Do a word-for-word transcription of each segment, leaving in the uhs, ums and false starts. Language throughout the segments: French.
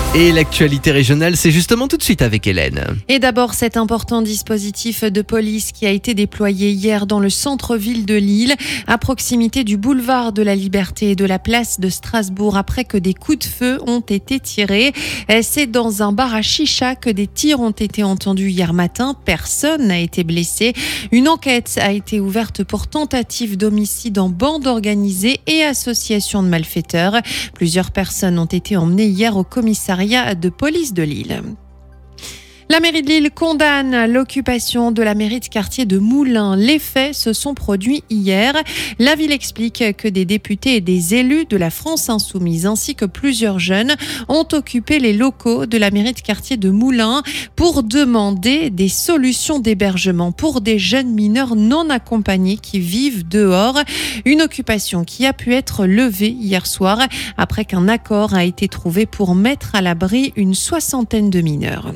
Et l'actualité régionale, c'est justement tout de suite avec Hélène. Et d'abord, cet important dispositif de police qui a été déployé hier dans le centre-ville de Lille, à proximité du boulevard de la Liberté et de la place de Strasbourg, après que des coups de feu ont été tirés. C'est dans un bar à chicha que des tirs ont été entendus hier matin. Personne n'a été blessé. Une enquête a été ouverte pour tentative d'homicide en bande organisée et association de malfaiteurs. Plusieurs personnes ont été emmenées hier au commissariat de police de Lille. La mairie de Lille condamne l'occupation de la mairie de quartier de Moulins. Les faits se sont produits hier. La ville explique que des députés et des élus de la France Insoumise ainsi que plusieurs jeunes ont occupé les locaux de la mairie de quartier de Moulins pour demander des solutions d'hébergement pour des jeunes mineurs non accompagnés qui vivent dehors. Une occupation qui a pu être levée hier soir après qu'un accord a été trouvé pour mettre à l'abri une soixantaine de mineurs.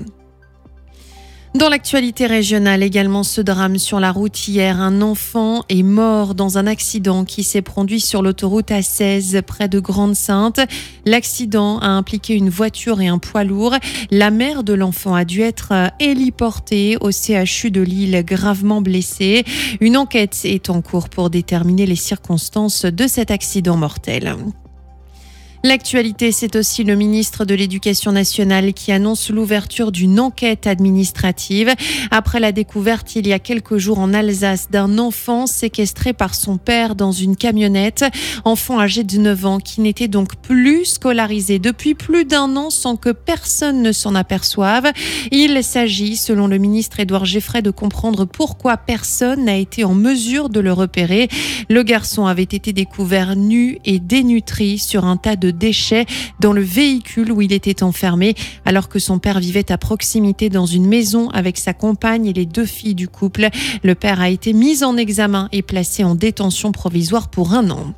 Dans l'actualité régionale également, ce drame sur la route hier. Un enfant est mort dans un accident qui s'est produit sur l'autoroute A seize près de Grande-Synthe. L'accident a impliqué une voiture et un poids lourd. La mère de l'enfant a dû être héliportée au C H U de Lille, gravement blessée. Une enquête est en cours pour déterminer les circonstances de cet accident mortel. L'actualité, c'est aussi le ministre de l'Éducation nationale qui annonce l'ouverture d'une enquête administrative après la découverte il y a quelques jours en Alsace d'un enfant séquestré par son père dans une camionnette. Enfant âgé de neuf ans qui n'était donc plus scolarisé depuis plus d'un an sans que personne ne s'en aperçoive. Il s'agit, selon le ministre Édouard Geffray, de comprendre pourquoi personne n'a été en mesure de le repérer. Le garçon avait été découvert nu et dénutri sur un tas de déchets dans le véhicule où il était enfermé, alors que son père vivait à proximité dans une maison avec sa compagne et les deux filles du couple. Le père a été mis en examen et placé en détention provisoire pour un an.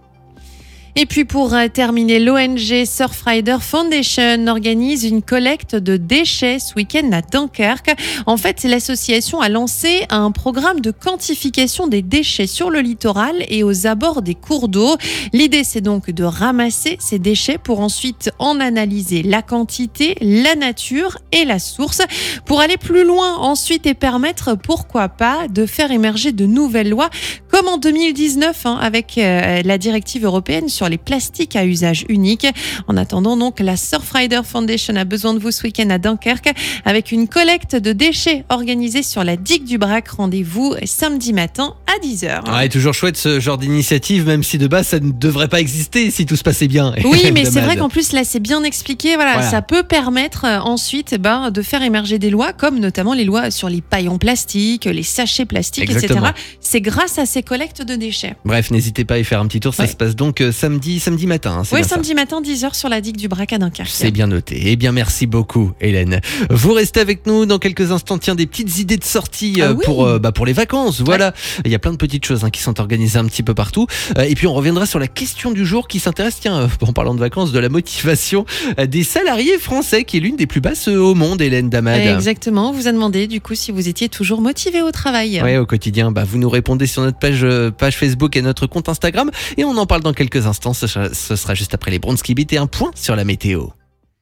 Et puis pour terminer, l'O N G Surfrider Foundation organise une collecte de déchets ce week-end à Dunkerque. En fait, l'association a lancé un programme de quantification des déchets sur le littoral et aux abords des cours d'eau. L'idée, c'est donc de ramasser ces déchets pour ensuite en analyser la quantité, la nature et la source pour aller plus loin ensuite et permettre, pourquoi pas, de faire émerger de nouvelles lois comme en deux mille dix-neuf hein, avec euh, la directive européenne sur les plastiques à usage unique. En attendant donc, la Surfrider Foundation a besoin de vous ce week-end à Dunkerque avec une collecte de déchets organisée sur la digue du Brac. Rendez-vous samedi matin à dix heures. Ouais, toujours chouette ce genre d'initiative, même si de base ça ne devrait pas exister si tout se passait bien. Oui, mais c'est vrai qu'en plus là c'est bien expliqué. Voilà, voilà. Ça peut permettre euh, ensuite ben, de faire émerger des lois comme notamment les lois sur les pailles en plastique, les sachets plastiques, Exactement. et cetera. C'est grâce à ces collectes de déchets. Bref, n'hésitez pas à y faire un petit tour. Ça ouais. se passe donc euh, samedi, samedi matin. Hein, oui, samedi ça. matin, dix heures sur la digue du Brac à Dunkerque. C'est bien noté. Eh bien, merci beaucoup, Hélène. Vous restez avec nous dans quelques instants. Tiens, des petites idées de sortie ah, oui. pour, euh, bah, pour les vacances. Voilà. Ouais. Il y a plein de petites choses hein, qui sont organisées un petit peu partout. Euh, et puis, on reviendra sur la question du jour qui s'intéresse, tiens, euh, en parlant de vacances, de la motivation euh, des salariés français, qui est l'une des plus basses euh, au monde, Hélène Damad. Exactement. On vous a demandé, du coup, si vous étiez toujours motivé au travail. Oui, au quotidien. Bah, vous nous répondez sur notre page, euh, page Facebook et notre compte Instagram. Et on en parle dans quelques instants. Ce sera, ce sera juste après les Bronski Beat et un point sur la météo.